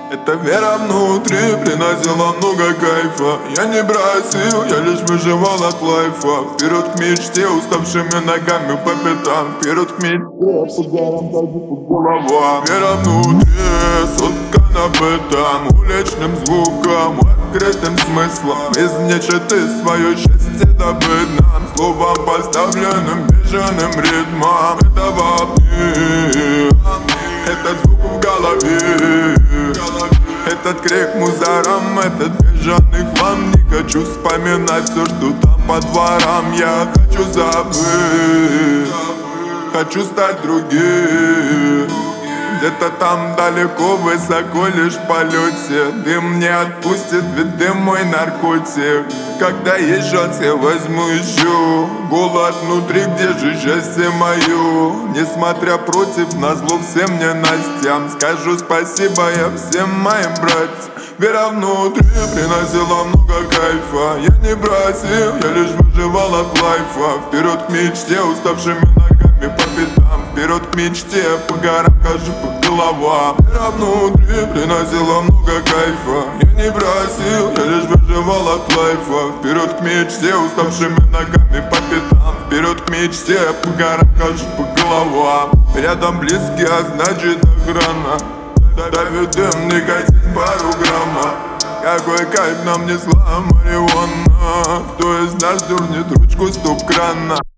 Эта вера внутри приносила много кайфа. Я не бросил, я лишь выживал от лайфа. Вперед к мечте, уставшими ногами по пятам. Вперед к мечте, по горам, даже по головам. Вера внутри, соткана бытом, уличным звуком, открытым смыслом. Из нечиты свое счастье добыть нам, словом поставленным бешеным ритмом. Это вопни, этот звук в голове, этот крик мусором, этот бежаный хлам. Не хочу вспоминать все, что там по дворам. Я хочу забыть, хочу стать другим. Где-то там далеко, высоко, лишь в полете. Дым не отпустит, ведь дым мой наркотик. Когда есть шанс, я возьму еще. Голод внутри, где же счастье мое? Несмотря против, назло всем ненастьям, скажу спасибо я всем моим братьям. Вера внутри приносила много кайфа. Я не бросил, я лишь выживал от лайфа. Вперед к мечте, уставшими ногами по пятам. Вперед к мечте, по горам хожу по головам. Вера внутри приносила много кайфа. Я не бросил, я лишь выживал от лайфа. Вперед к мечте, уставшими ногами по пятам. Вперед к мечте, по горам хожу по головам. Рядом близкие, а значит охрана. Давит дым, никотин, пару грамма. Какой кайф нам несла марихуана. Кто из нас дернет ручку стоп-крана?